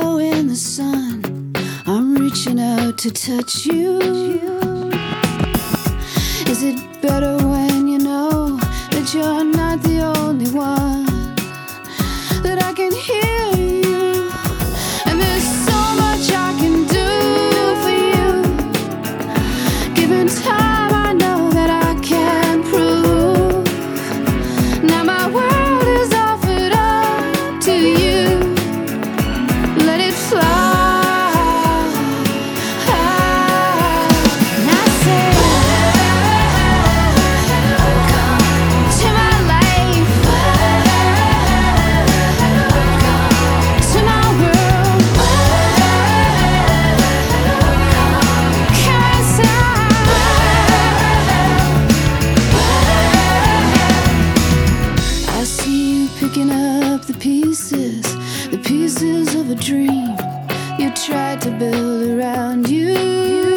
glow in the sun. I'm reaching out to touch you. Is it better when you know that you're not the only one? That I can hear you, and there's so much I can do for you. Given time, I know that I can prove. Now my world is offered up to you. Let it fly. Picking up the pieces of a dream you tried to build around you.